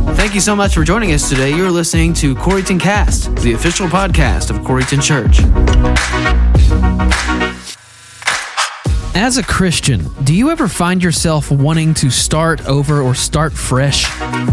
Thank you so much for joining us today. You're listening to Coreyton Cast, the official podcast of Coreyton Church. As a Christian, do you ever find yourself wanting to start over or start fresh?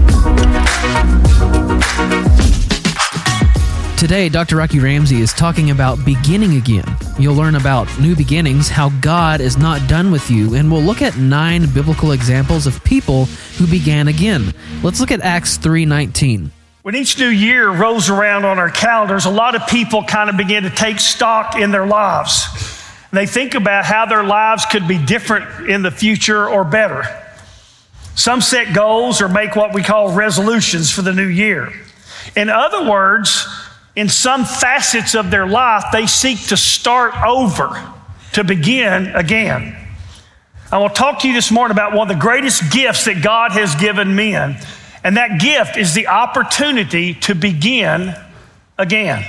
Today, Dr. Rocky Ramsey is talking about beginning again. You'll learn about new beginnings, how God is not done with you, and we'll look at 9 biblical examples of people who began again. Let's look at Acts 3:19. When each new year rolls around on our calendars, a lot of people kind of begin to take stock in their lives. They think about how their lives could be different in the future or better. Some set goals or make what we call resolutions for the new year. In other words, in some facets of their life, they seek to start over, to begin again. I will talk to you this morning about one of the greatest gifts that God has given men, and that gift is the opportunity to begin again.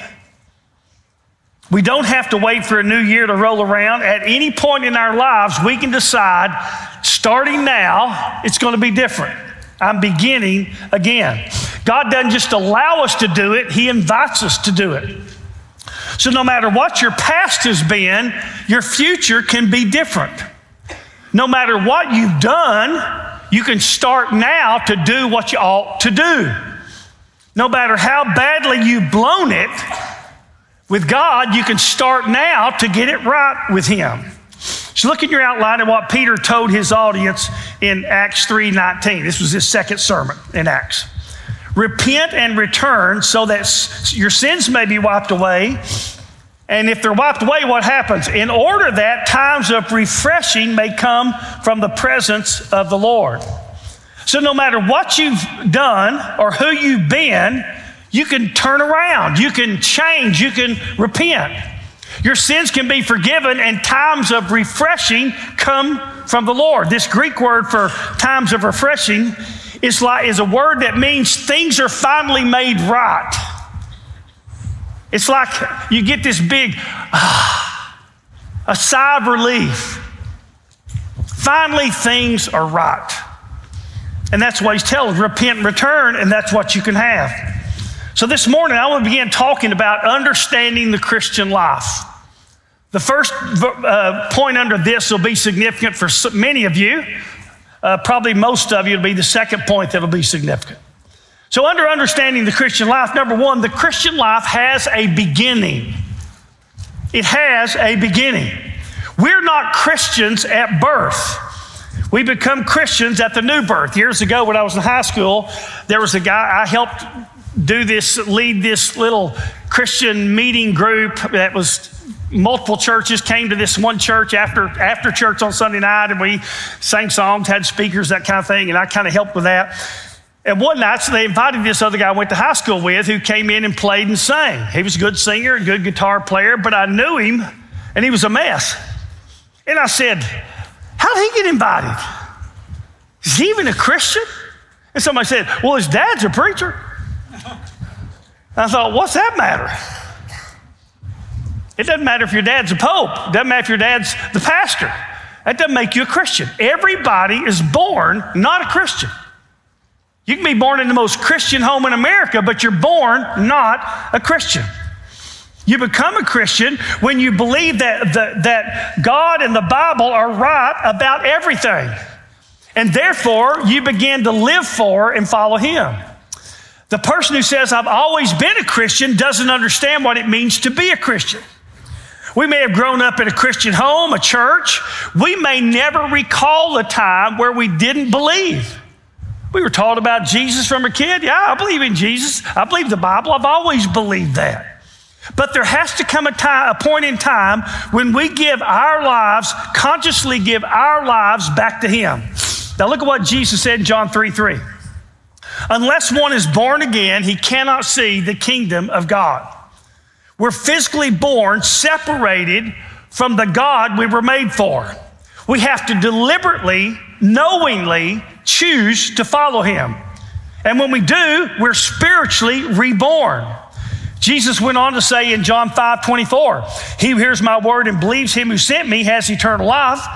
We don't have to wait for a new year to roll around. At any point in our lives, we can decide, starting now, it's going to be different. I'm beginning again. God doesn't just allow us to do it, He invites us to do it. So no matter what your past has been, your future can be different. No matter what you've done, you can start now to do what you ought to do. No matter how badly you've blown it, with God, you can start now to get it right with Him. So look in your outline at what Peter told his audience in Acts 3:19. This was his second sermon in Acts. Repent and return so that your sins may be wiped away. And if they're wiped away, what happens? In order that times of refreshing may come from the presence of the Lord. So no matter what you've done or who you've been, you can turn around, you can change, you can repent. Your sins can be forgiven and times of refreshing come from the Lord. This Greek word for times of refreshing is a word that means things are finally made right. It's like you get this big, a sigh of relief. Finally, things are right. And that's what he's telling us, repent and return, and that's what you can have. So this morning, I want to begin talking about understanding the Christian life. The first point under this will be significant for many of you. Probably most of you will be the second point that will be significant. So under understanding the Christian life, number one, the Christian life has a beginning. It has a beginning. We're not Christians at birth. We become Christians at the new birth. Years ago when I was in high school, there was a guy I helped lead this little Christian meeting group that was multiple churches, came to this one church after church on Sunday night, and we sang songs, had speakers, that kind of thing, and I kind of helped with that. And one night, so they invited this other guy I went to high school with who came in and played and sang. He was a good singer, a good guitar player, but I knew him, and he was a mess. And I said, how did he get invited? Is he even a Christian? And somebody said, well, his dad's a preacher. I thought, what's that matter? It doesn't matter if your dad's a pope. It doesn't matter if your dad's the pastor. That doesn't make you a Christian. Everybody is born not a Christian. You can be born in the most Christian home in America, but you're born not a Christian. You become a Christian when you believe that God and the Bible are right about everything. And therefore, you begin to live for and follow Him. The person who says, I've always been a Christian, doesn't understand what it means to be a Christian. We may have grown up in a Christian home, a church. We may never recall a time where we didn't believe. We were taught about Jesus from a kid. Yeah, I believe in Jesus. I believe the Bible. I've always believed that. But there has to come a point in time when we consciously give our lives back to Him. Now look at what Jesus said in John 3:3. Unless one is born again, he cannot see the kingdom of God. We're physically born separated from the God we were made for. We have to deliberately, knowingly choose to follow Him. And when we do, we're spiritually reborn. Jesus went on to say in John 5:24, he who hears my word and believes Him who sent me has eternal life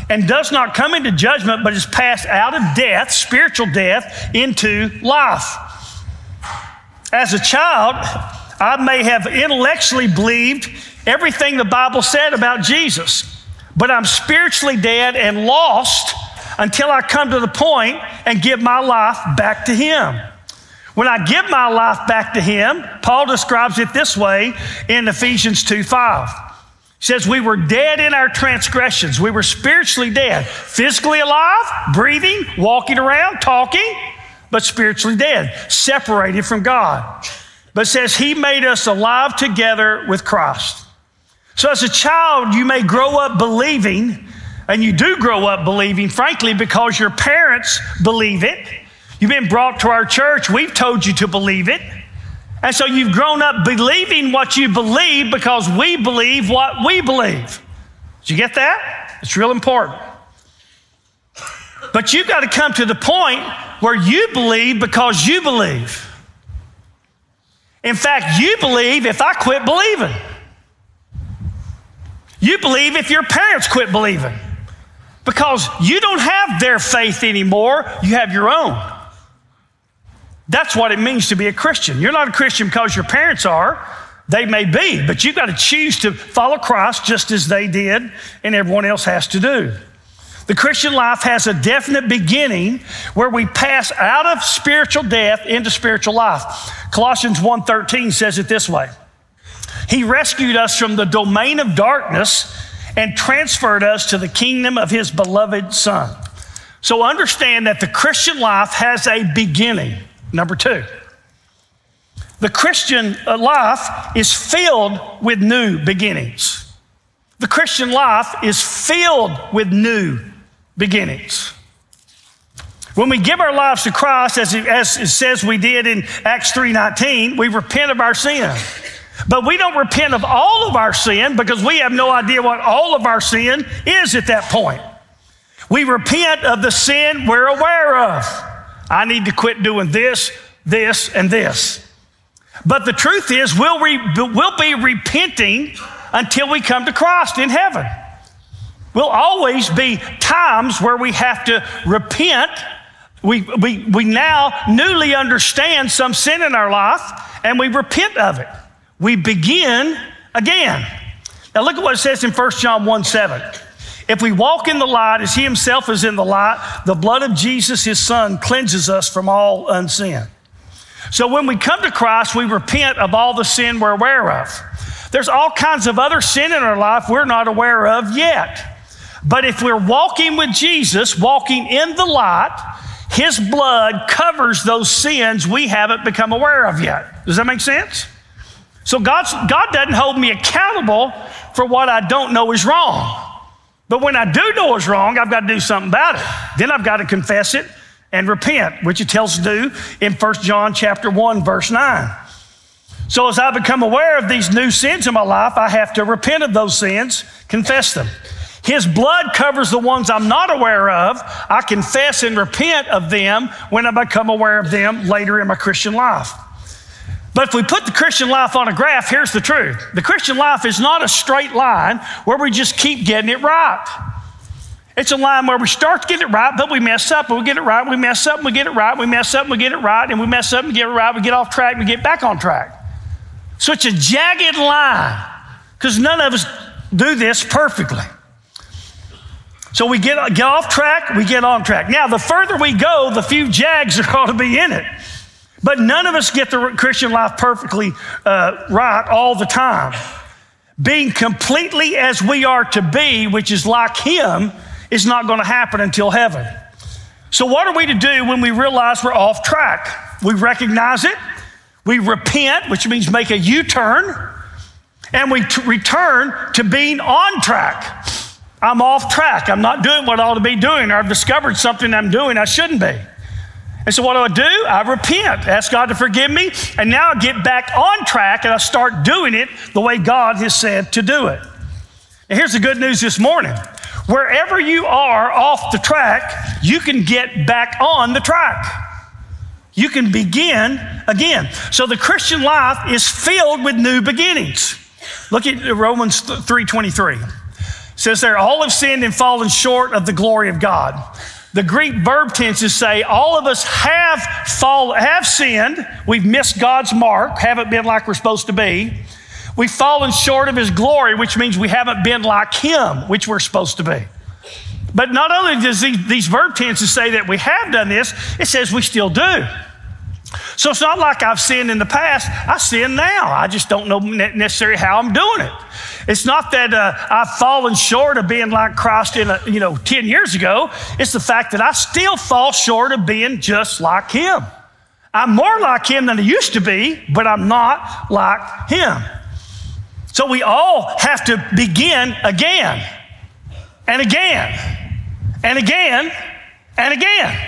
and does not come into judgment, but is passed out of death, spiritual death, into life. As a child, I may have intellectually believed everything the Bible said about Jesus, but I'm spiritually dead and lost until I come to the point and give my life back to Him. When I give my life back to Him, Paul describes it this way in Ephesians 2:5. He says, we were dead in our transgressions. We were spiritually dead, physically alive, breathing, walking around, talking, but spiritually dead, separated from God. But it says He made us alive together with Christ. So as a child, you may grow up believing, and you do grow up believing, frankly, because your parents believe it. You've been brought to our church. We've told you to believe it. And so you've grown up believing what you believe because we believe what we believe. Did you get that? It's real important. But you've got to come to the point where you believe because you believe. In fact, you believe if I quit believing. You believe if your parents quit believing. Because you don't have their faith anymore, you have your own. That's what it means to be a Christian. You're not a Christian because your parents are. They may be, but you've got to choose to follow Christ just as they did and everyone else has to do. The Christian life has a definite beginning where we pass out of spiritual death into spiritual life. Colossians 1:13 says it this way. He rescued us from the domain of darkness and transferred us to the kingdom of His beloved Son. So understand that the Christian life has a beginning. Number 2, the Christian life is filled with new beginnings. The Christian life is filled with new beginnings. When we give our lives to Christ, as it says we did in Acts 3:19, we repent of our sin. But we don't repent of all of our sin because we have no idea what all of our sin is at that point. We repent of the sin we're aware of. I need to quit doing this, this, and this. But the truth is, we'll be repenting until we come to Christ in heaven. Will always be times where we have to repent. We now newly understand some sin in our life, and we repent of it. We begin again. Now look at what it says in 1 John 1:7. If we walk in the light as He Himself is in the light, the blood of Jesus, His Son, cleanses us from all unsin. So when we come to Christ, we repent of all the sin we're aware of. There's all kinds of other sin in our life we're not aware of yet. But if we're walking with Jesus, walking in the light, His blood covers those sins we haven't become aware of yet. Does that make sense? So God doesn't hold me accountable for what I don't know is wrong. But when I do know it's wrong, I've got to do something about it. Then I've got to confess it and repent, which it tells us to do in 1 John chapter 1, verse 9. So as I become aware of these new sins in my life, I have to repent of those sins, confess them. His blood covers the ones I'm not aware of. I confess and repent of them when I become aware of them later in my Christian life. But if we put the Christian life on a graph, here's the truth. The Christian life is not a straight line where we just keep getting it right. It's a line where we start to get it right, but we mess up, and we get it right, and we mess up, and we get it right, we mess up, and we get it right, and we mess up and get it right, we get off track, and we get back on track. So it's a jagged line, because none of us do this perfectly. So we get off track, we get on track. Now, the further we go, the few jags there ought to be in it. But none of us get the Christian life perfectly right all the time. Being completely as we are to be, which is like Him, is not going to happen until heaven. So what are we to do when we realize we're off track? We recognize it, we repent, which means make a U-turn, and we return to being on track. I'm off track. I'm not doing what I ought to be doing, or I've discovered something I'm doing I shouldn't be. And so what do? I repent, ask God to forgive me, and now I get back on track and I start doing it the way God has said to do it. And here's the good news this morning. Wherever you are off the track, you can get back on the track. You can begin again. So the Christian life is filled with new beginnings. Look at Romans 3:23. It says there, all have sinned and fallen short of the glory of God. The Greek verb tenses say all of us have sinned. We've missed God's mark, haven't been like we're supposed to be. We've fallen short of his glory, which means we haven't been like him, which we're supposed to be. But not only does these verb tenses say that we have done this, it says we still do. So it's not like I've sinned in the past. I sin now. I just don't know necessarily how I'm doing it. It's not that I've fallen short of being like Christ 10 years ago. It's the fact that I still fall short of being just like him. I'm more like him than I used to be, but I'm not like him. So we all have to begin again and again and again and again.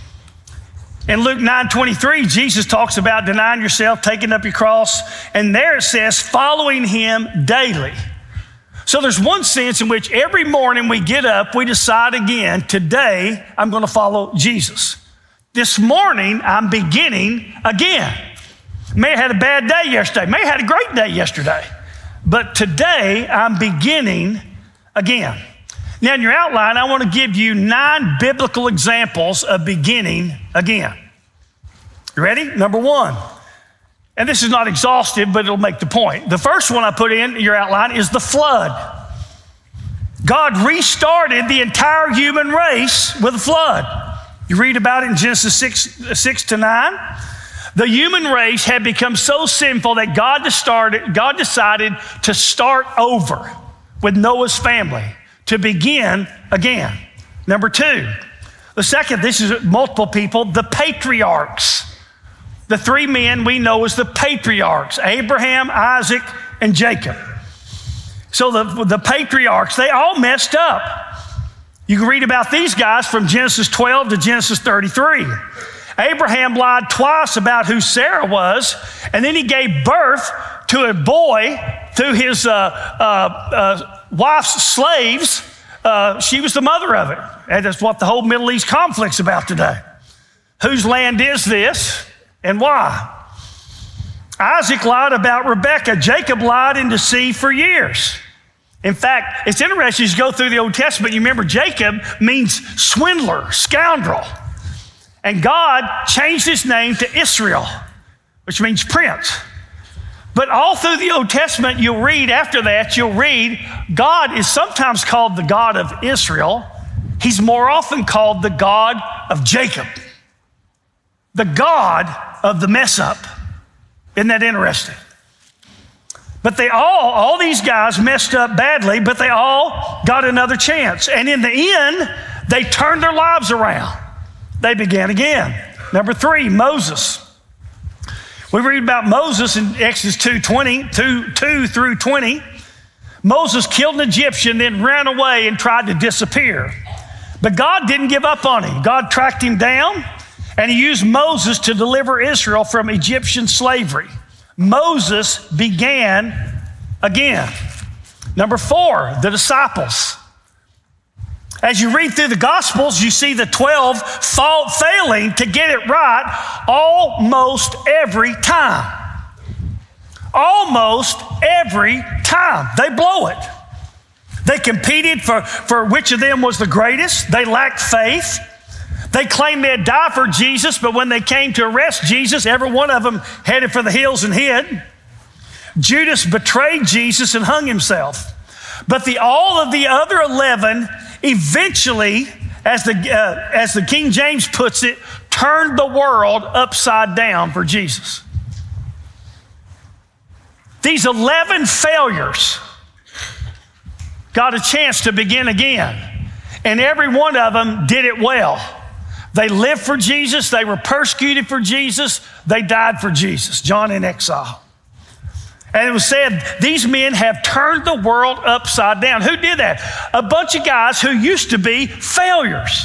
In Luke 9:23, Jesus talks about denying yourself, taking up your cross, and there it says, following him daily. So there's one sense in which every morning we get up, we decide again, today I'm going to follow Jesus. This morning I'm beginning again. May have had a bad day yesterday, may have had a great day yesterday, but today I'm beginning again. Now, in your outline, I want to give you 9 biblical examples of beginning again. You ready? Number 1. And this is not exhaustive, but it'll make the point. The first one I put in your outline is the flood. God restarted the entire human race with a flood. You read about it in Genesis 6-9. The human race had become so sinful that God decided to start over with Noah's family, to begin again. Number 2, the second, this is multiple people, the patriarchs. The 3 men we know as the patriarchs, Abraham, Isaac, and Jacob. So the patriarchs, they all messed up. You can read about these guys from Genesis 12 to Genesis 33. Abraham lied twice about who Sarah was, and then he gave birth to a boy through his wife's slaves. She was the mother of it. And that's what the whole Middle East conflict's about today. Whose land is this and why? Isaac lied about Rebekah. Jacob lied and deceived for years. In fact, it's interesting as you go through the Old Testament, you remember Jacob means swindler, scoundrel. And God changed his name to Israel, which means prince. But all through the Old Testament, you'll read God is sometimes called the God of Israel. He's more often called the God of Jacob, the God of the mess up. Isn't that interesting? But all these guys messed up badly, but they all got another chance. And in the end, they turned their lives around. They began again. Number 3, Moses. We read about Moses in Exodus 2 through 20. Moses killed an Egyptian, then ran away and tried to disappear. But God didn't give up on him. God tracked him down, and he used Moses to deliver Israel from Egyptian slavery. Moses began again. Number 4, the disciples. As you read through the Gospels, you see the 12 failing to get it right almost every time. Almost every time. They blow it. They competed for which of them was the greatest. They lacked faith. They claimed they'd die for Jesus, but when they came to arrest Jesus, every one of them headed for the hills and hid. Judas betrayed Jesus and hung himself. But all of the other 11 eventually, as the King James puts it, turned the world upside down for Jesus. These 11 failures got a chance to begin again, and every one of them did it well. They lived for Jesus, they were persecuted for Jesus, they died for Jesus. John in exile. And it was said, these men have turned the world upside down. Who did that? A bunch of guys who used to be failures.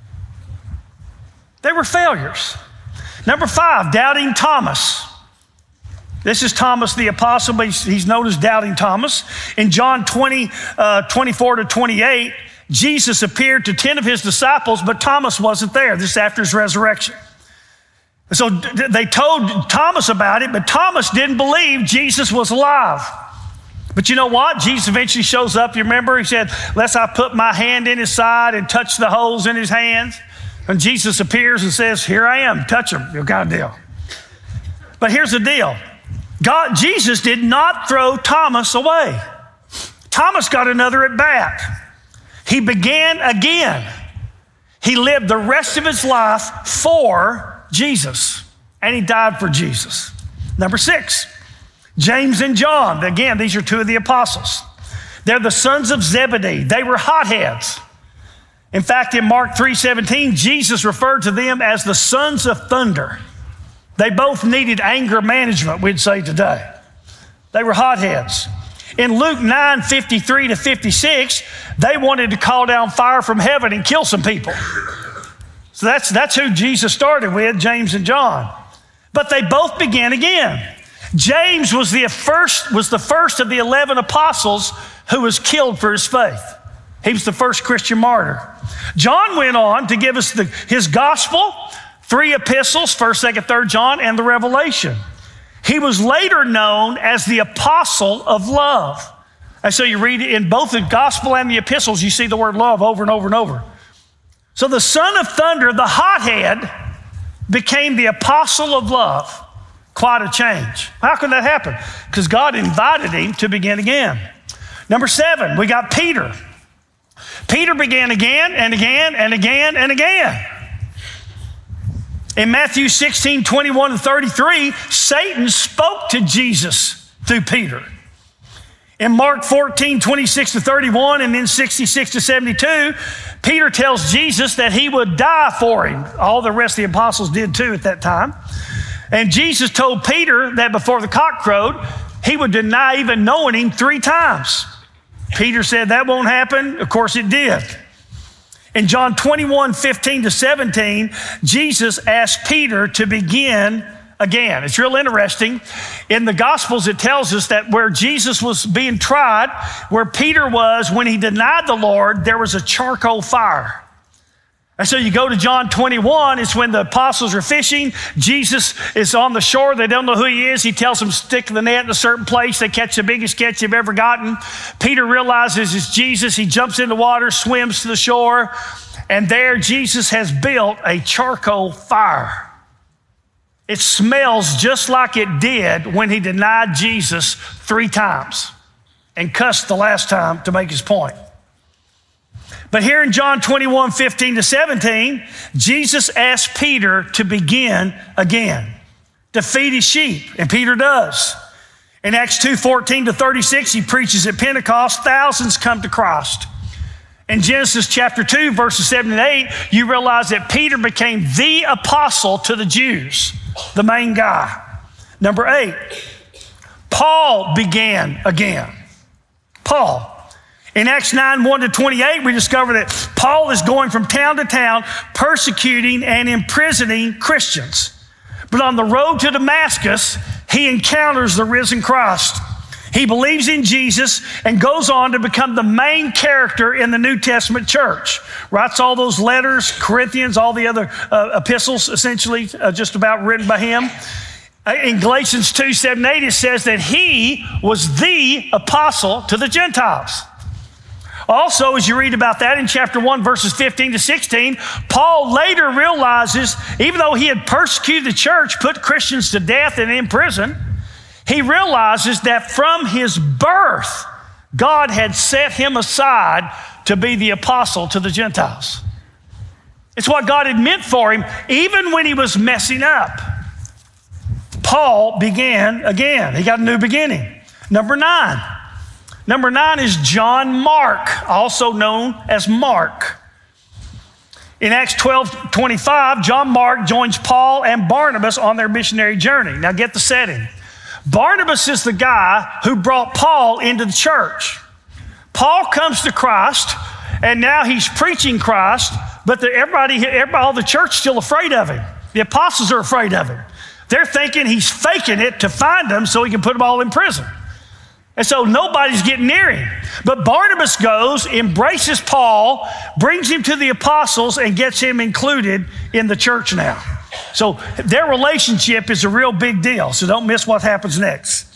They were failures. Number 5, doubting Thomas. This is Thomas the apostle, but he's known as doubting Thomas. In John 20, 24 to 28, Jesus appeared to 10 of his disciples, but Thomas wasn't there. This is after his resurrection. So they told Thomas about it, but Thomas didn't believe Jesus was alive. But you know what? Jesus eventually shows up. You remember? He said, "Lest I put my hand in his side and touch the holes in his hands." And Jesus appears and says, "Here I am, touch him." You got a deal. But here's the deal. Jesus did not throw Thomas away. Thomas got another at bat. He began again. He lived the rest of his life for Jesus, and he died for Jesus. Number 6, James and John. Again, these are 2 of the apostles. They're the sons of Zebedee. They were hotheads. In fact, in Mark 3:17, Jesus referred to them as the sons of thunder. They both needed anger management, we'd say today. They were hotheads. In Luke 9:53 to 56, they wanted to call down fire from heaven and kill some people. So that's who Jesus started with, James and John. But they both began again. James was the first of the 11 apostles who was killed for his faith. He was the first Christian martyr. John went on to give us his gospel, 3 epistles, 1st, 2nd, 3rd John, and the Revelation. He was later known as the apostle of love. And so you read in both the gospel and the epistles, you see the word love over and over and over. So the son of thunder, the hothead, became the apostle of love. Quite a change. How could that happen? Because God invited him to begin again. Number 7, we got Peter. Peter began again and again and again and again. In Matthew 16:21 and 33, Satan spoke to Jesus through Peter. In Mark 14:26 to 31 and then 66 to 72, Peter tells Jesus that he would die for him. All the rest of the apostles did too at that time. And Jesus told Peter that before the cock crowed, he would deny even knowing him 3 times. Peter said that won't happen. Of course it did. In John 21:15 to 17, Jesus asked Peter to begin again. It's real interesting. In the Gospels, it tells us that where Jesus was being tried, where Peter was when he denied the Lord, there was a charcoal fire. And so you go to John 21, it's when the apostles are fishing. Jesus is on the shore. They don't know who he is. He tells them, stick the net in a certain place. They catch the biggest catch they've ever gotten. Peter realizes it's Jesus. He jumps in the water, swims to the shore, and there Jesus has built a charcoal fire. It smells just like it did when he denied Jesus 3 times and cussed the last time to make his point. But here in John 21:15 to 17, Jesus asked Peter to begin again, to feed his sheep, and Peter does. In Acts 2:14 to 36, he preaches at Pentecost, thousands come to Christ. In Genesis chapter 2, verses 7 and 8, you realize that Peter became the apostle to the Jews, the main guy. Number 8, Paul began again. Paul. In Acts 9:1 to 28, we discover that Paul is going from town to town, persecuting and imprisoning Christians. But on the road to Damascus, he encounters the risen Christ. He believes in Jesus and goes on to become the main character in the New Testament church. Writes all those letters, Corinthians, all the other epistles, essentially just about written by him. In Galatians 2:7-8, it says that he was the apostle to the Gentiles. Also, as you read about that in chapter 1, verses 15 to 16, Paul later realizes, even though he had persecuted the church, put Christians to death and in prison, he realizes that from his birth, God had set him aside to be the apostle to the Gentiles. It's what God had meant for him, even when he was messing up. Paul began again. He got a new beginning. Number 9. Number 9 is John Mark, also known as Mark. In Acts 12:25, John Mark joins Paul and Barnabas on their missionary journey. Now get the setting. Barnabas is the guy who brought Paul into the church. Paul comes to Christ, and now he's preaching Christ, but all the church is still afraid of him. The apostles are afraid of him. They're thinking he's faking it to find them so he can put them all in prison. And so nobody's getting near him. But Barnabas goes, embraces Paul, brings him to the apostles, and gets him included in the church now. So their relationship is a real big deal. So don't miss what happens next.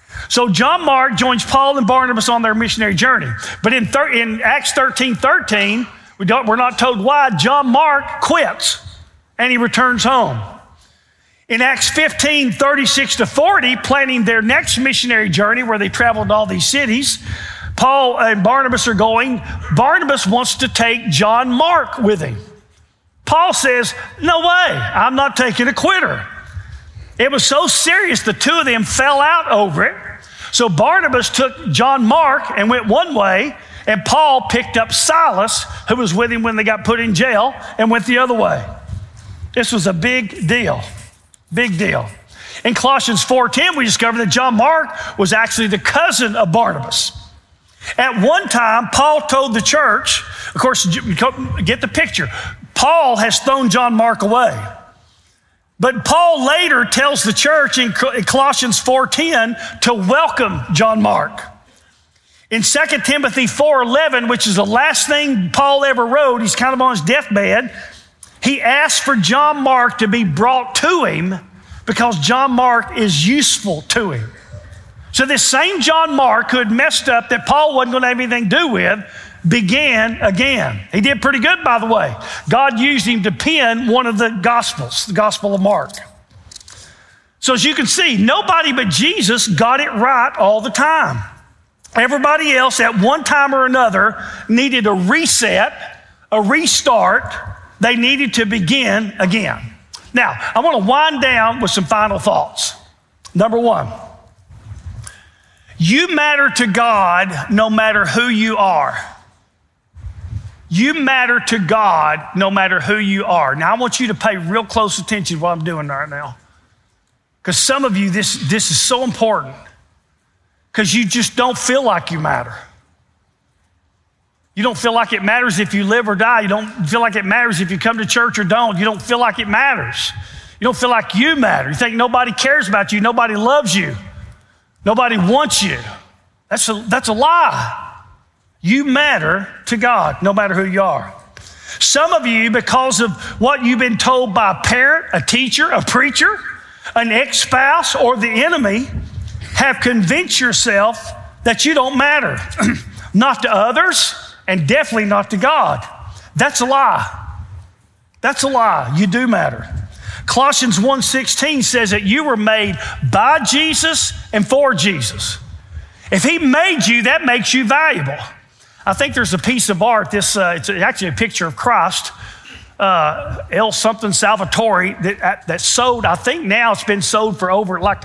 So John Mark joins Paul and Barnabas on their missionary journey. But in Acts 13:13, we're not told why, John Mark quits and he returns home. In Acts 15:36-40, planning their next missionary journey where they traveled to all these cities, Paul and Barnabas are going. Barnabas wants to take John Mark with him. Paul says, no way, I'm not taking a quitter. It was so serious, the two of them fell out over it. So Barnabas took John Mark and went one way, and Paul picked up Silas, who was with him when they got put in jail, and went the other way. This was a big deal, big deal. In Colossians 4:10, we discovered that John Mark was actually the cousin of Barnabas. At one time, Paul told the church, of course, get the picture, Paul has thrown John Mark away. But Paul later tells the church in Colossians 4:10 to welcome John Mark. In 2 Timothy 4:11, which is the last thing Paul ever wrote, he's kind of on his deathbed, he asked for John Mark to be brought to him because John Mark is useful to him. So this same John Mark who had messed up that Paul wasn't going to have anything to do with began again. He did pretty good, by the way. God used him to pen one of the Gospels, the Gospel of Mark. So as you can see, nobody but Jesus got it right all the time. Everybody else at one time or another needed a reset, a restart. They needed to begin again. Now, I want to wind down with some final thoughts. Number one, you matter to God no matter who you are. You matter to God no matter who you are. Now, I want you to pay real close attention to what I'm doing right now. Because some of you, this is so important. Because you just don't feel like you matter. You don't feel like it matters if you live or die. You don't feel like it matters if you come to church or don't. You don't feel like it matters. You don't feel like you matter. You think nobody cares about you. Nobody loves you. Nobody wants you. That's a lie. You matter to God, no matter who you are. Some of you, because of what you've been told by a parent, a teacher, a preacher, an ex-spouse, or the enemy, have convinced yourself that you don't matter. Not to others, and definitely not to God. That's a lie. That's a lie. You do matter. Colossians 1:16 says that you were made by Jesus and for Jesus. If he made you, that makes you valuable. I think there's a piece of art, it's actually a picture of Christ, El something Salvatore, that sold, I think now it's been sold for over like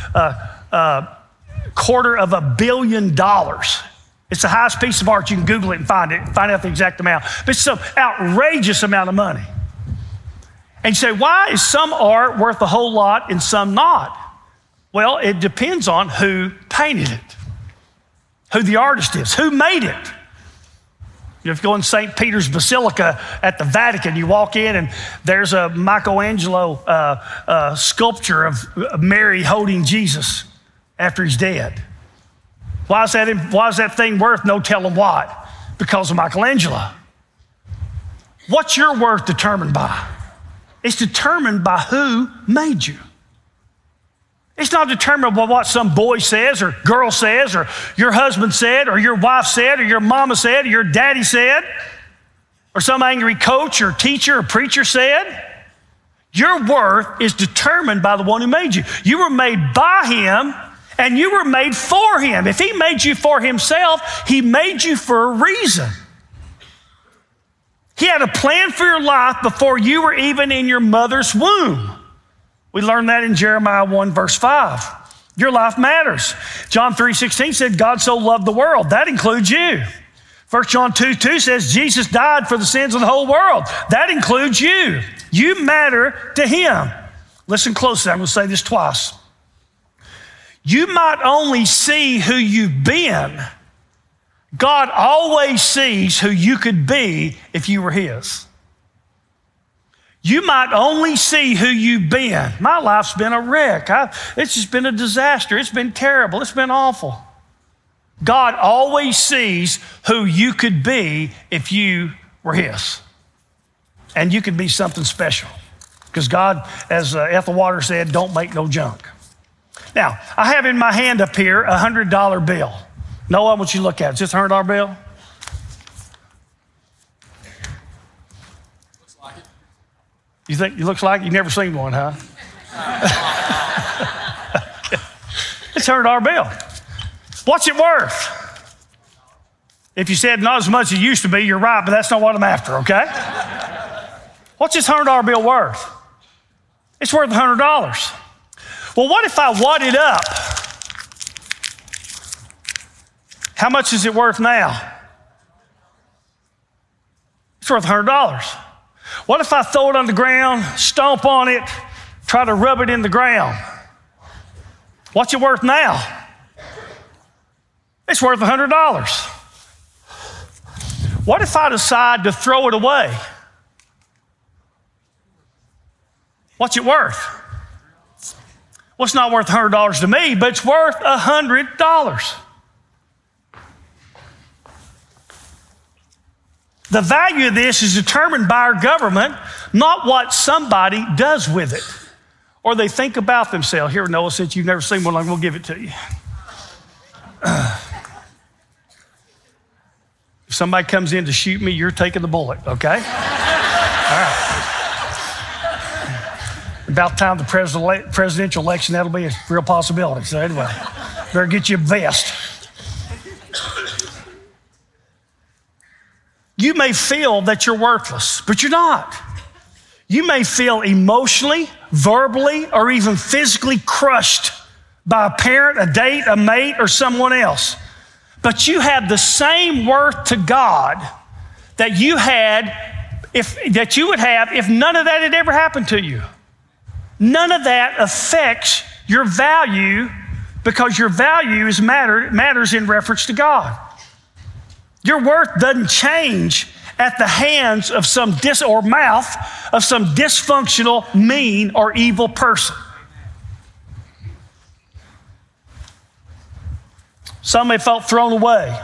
a $250 million. It's the highest piece of art. You can Google it and find out the exact amount. But it's some outrageous amount of money. And you say, why is some art worth a whole lot and some not? Well, it depends on who painted it, who the artist is, who made it. You know, if you go in St. Peter's Basilica at the Vatican, you walk in and there's a Michelangelo sculpture of Mary holding Jesus after he's dead. Why is that thing worth no telling what? Because of Michelangelo. What's your worth determined by? It's determined by who made you. It's not determined by what some boy says or girl says or your husband said or your wife said or your mama said or your daddy said or some angry coach or teacher or preacher said. Your worth is determined by the one who made you. You were made by him and you were made for him. If he made you for himself, he made you for a reason. He had a plan for your life before you were even in your mother's womb. We learned that in Jeremiah 1, verse 5. Your life matters. John 3:16 said, God so loved the world. That includes you. 1 John 2:2 says, Jesus died for the sins of the whole world. That includes you. You matter to him. Listen closely. I'm going to say this twice. You might only see who you've been. God always sees who you could be if you were his. You might only see who you've been. My life's been a wreck. It's just been a disaster. It's been terrible. It's been awful. God always sees who you could be if you were his. And you could be something special. Because God, as Ethel Waters said, don't make no junk. Now, I have in my hand up here a $100 bill. Noah, I want you to look at it. Is this a $100 bill? Looks like it. You think it looks like it? You've never seen one, huh? It's a $100 bill. What's it worth? If you said not as much as it used to be, you're right, but that's not what I'm after, okay? What's this $100 bill worth? It's worth $100. Well, what if I wad it up? How much is it worth now? It's worth $100. What if I throw it on the ground, stomp on it, try to rub it in the ground? What's it worth now? It's worth $100. What if I decide to throw it away? What's it worth? Well, it's not worth $100 to me, but it's worth $100. The value of this is determined by our government, not what somebody does with it or they think about themselves. Here, Noah, since you've never seen one, I'm going to give it to you. If somebody comes in to shoot me, you're taking the bullet, okay? All right. About time the presidential election, that'll be a real possibility. So anyway, better get you a vest. You may feel that you're worthless, but you're not. You may feel emotionally, verbally, or even physically crushed by a parent, a date, a mate, or someone else. But you have the same worth to God that you would have if none of that had ever happened to you. None of that affects your value because your value matters in reference to God. Your worth doesn't change at the hands of mouth of some dysfunctional, mean, or evil person. Some have felt thrown away.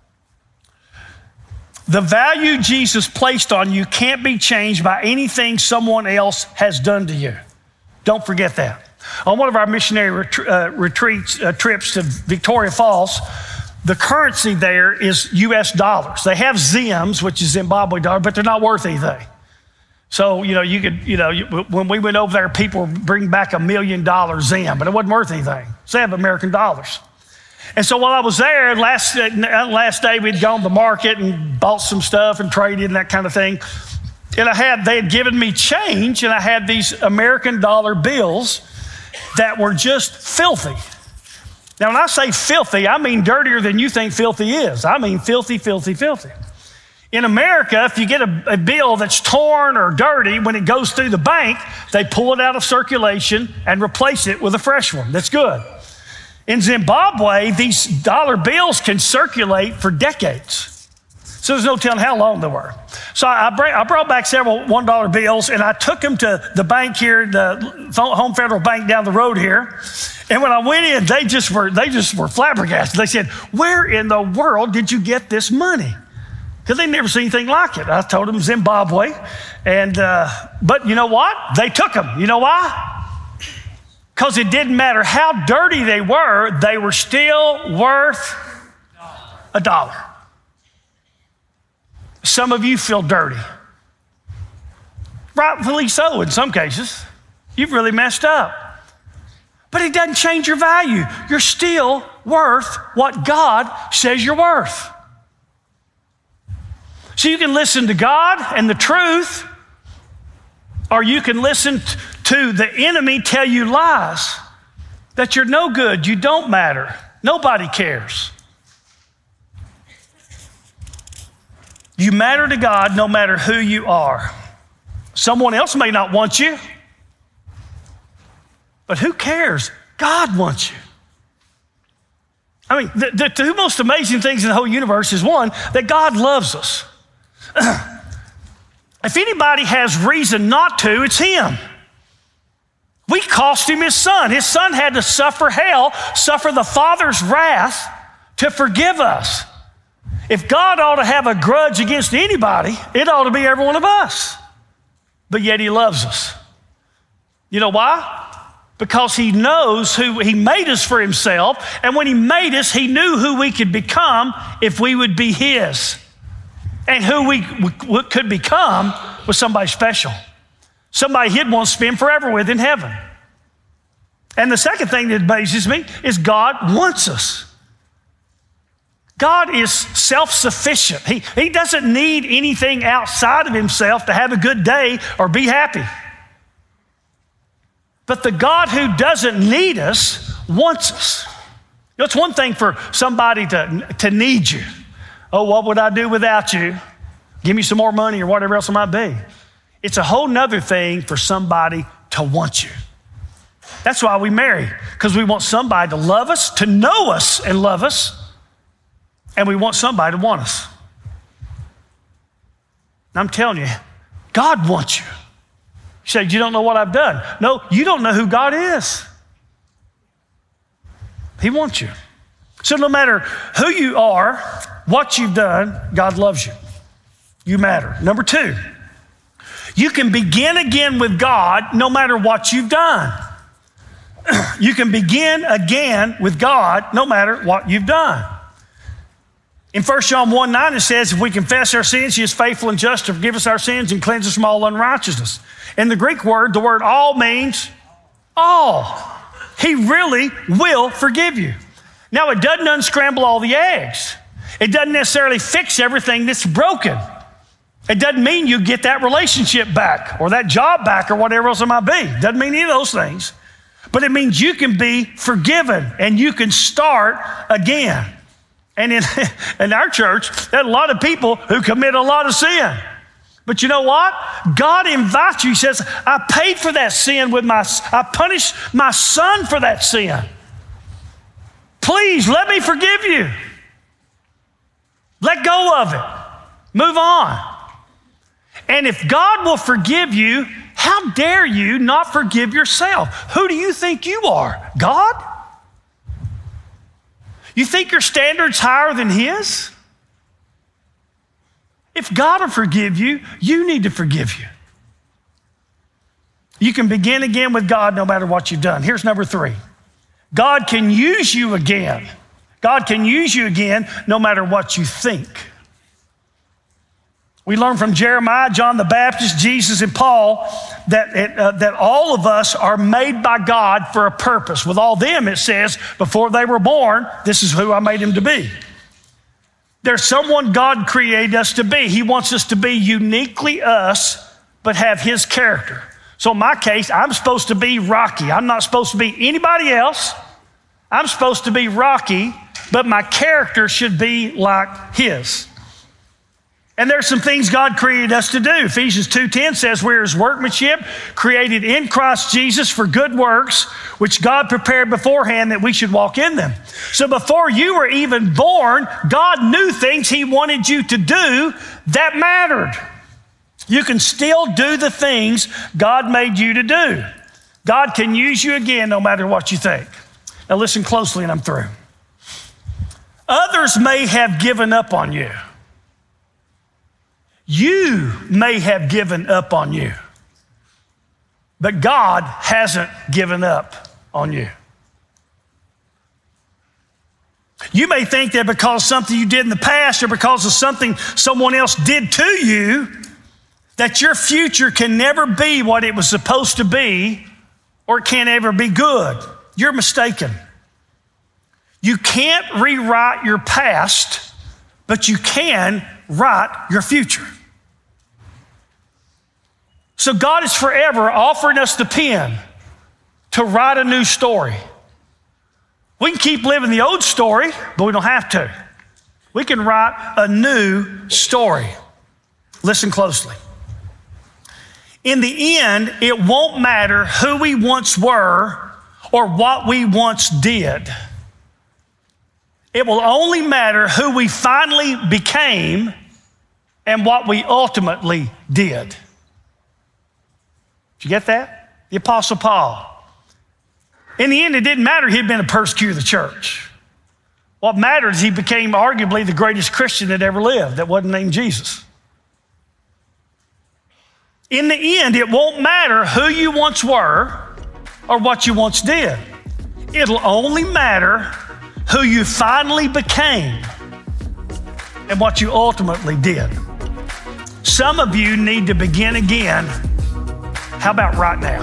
The value Jesus placed on you can't be changed by anything someone else has done to you. Don't forget that. On one of our missionary trips to Victoria Falls, the currency there is U.S. dollars. They have ZIMs, which is Zimbabwe dollar, but they're not worth anything. So, when we went over there, people bring back $1 million ZIM, but it wasn't worth anything. So they have American dollars. And so while I was there, last day we'd gone to the market and bought some stuff and traded and that kind of thing. And they had given me change, and I had these American dollar bills that were just filthy. Now, when I say filthy, I mean dirtier than you think filthy is. I mean filthy, filthy, filthy. In America, if you get a bill that's torn or dirty, when it goes through the bank, they pull it out of circulation and replace it with a fresh one that's good. In Zimbabwe, these dollar bills can circulate for decades. So there's no telling how long they were. So I brought back several $1 bills, and I took them to the bank here, the Home Federal Bank down the road here. And when I went in, they just were flabbergasted. They said, "Where in the world did you get this money?" Because they'd never seen anything like it. I told them Zimbabwe, but you know what? They took them. You know why? Because it didn't matter how dirty they were still worth $1. Some of you feel dirty. Rightfully so in some cases. You've really messed up. But it doesn't change your value. You're still worth what God says you're worth. So you can listen to God and the truth, or you can listen to the enemy tell you lies, that you're no good, you don't matter, nobody cares. You matter to God no matter who you are. Someone else may not want you, but who cares? God wants you. I mean, the two most amazing things in the whole universe is one, that God loves us. If anybody has reason not to, it's him. We cost him his son. His son had to suffer hell, suffer the Father's wrath to forgive us. If God ought to have a grudge against anybody, it ought to be every one of us. But yet he loves us. You know why? because he knows who he made us for himself. And when he made us, he knew who we could become if we would be his. And who we could become was somebody special. Somebody he'd want to spend forever with in heaven. And the second thing that amazes me is God wants us. God is self-sufficient. He doesn't need anything outside of himself to have a good day or be happy. But the God who doesn't need us wants us. You know, it's one thing for somebody to need you. Oh, what would I do without you? Give me some more money or whatever else it might be. It's a whole nother thing for somebody to want you. That's why we marry, because we want somebody to love us, to know us and love us, and we want somebody to want us. And I'm telling you, God wants you. You say, you don't know what I've done. No, you don't know who God is. He wants you. So no matter who you are, what you've done, God loves you. You matter. Number two, you can begin again with God no matter what you've done. You can begin again with God no matter what you've done. In 1 John 1:9, it says, if we confess our sins, he is faithful and just to forgive us our sins and cleanse us from all unrighteousness. In the Greek word, the word all means all. He really will forgive you. Now, it doesn't unscramble all the eggs. It doesn't necessarily fix everything that's broken. It doesn't mean you get that relationship back or that job back or whatever else it might be. It doesn't mean any of those things. But it means you can be forgiven and you can start again. And in our church, there are a lot of people who commit a lot of sin. But you know what? God invites you. He says, I paid for that sin I punished my son for that sin. Please let me forgive you. Let go of it. Move on. And if God will forgive you, how dare you not forgive yourself? Who do you think you are? God? You think your standard's higher than his? If God will forgive you, you need to forgive you. You can begin again with God no matter what you've done. Here's number three. God can use you again. God can use you again no matter what you think. We learn from Jeremiah, John the Baptist, Jesus, and Paul that all of us are made by God for a purpose. With all them, it says, before they were born, this is who I made him to be. There's someone God created us to be. He wants us to be uniquely us, but have his character. So in my case, I'm supposed to be Rocky. I'm not supposed to be anybody else. I'm supposed to be Rocky, but my character should be like his. And there's some things God created us to do. Ephesians 2:10 says we're his workmanship, created in Christ Jesus for good works, which God prepared beforehand that we should walk in them. So before you were even born, God knew things he wanted you to do that mattered. You can still do the things God made you to do. God can use you again no matter what you think. Now listen closely and I'm through. Others may have given up on you. You may have given up on you, but God hasn't given up on you. You may think that because something you did in the past or because of something someone else did to you, that your future can never be what it was supposed to be or it can't ever be good. You're mistaken. You can't rewrite your past, but you can write your future. So God is forever offering us the pen to write a new story. We can keep living the old story, but we don't have to. We can write a new story. Listen closely. In the end, it won't matter who we once were or what we once did. It will only matter who we finally became and what we ultimately did. Did you get that? The Apostle Paul. In the end, it didn't matter he'd been a persecutor of the church. What mattered is he became arguably the greatest Christian that ever lived that wasn't named Jesus. In the end, it won't matter who you once were or what you once did. It'll only matter who you finally became and what you ultimately did. Some of you need to begin again. How about right now?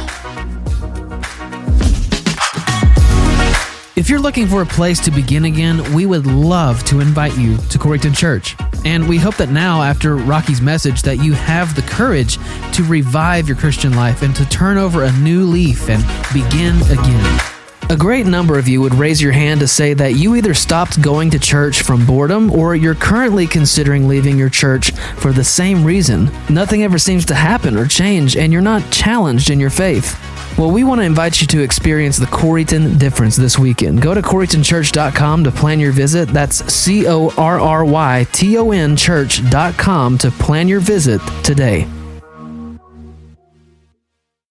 If you're looking for a place to begin again, we would love to invite you to Corrington Church. And we hope that now, after Rocky's message, that you have the courage to revive your Christian life and to turn over a new leaf and begin again. A great number of you would raise your hand to say that you either stopped going to church from boredom or you're currently considering leaving your church for the same reason. Nothing ever seems to happen or change, and you're not challenged in your faith. Well, we want to invite you to experience the Corrington difference this weekend. Go to CorringtonChurch.com to plan your visit. That's CorrytonChurch.com to plan your visit today.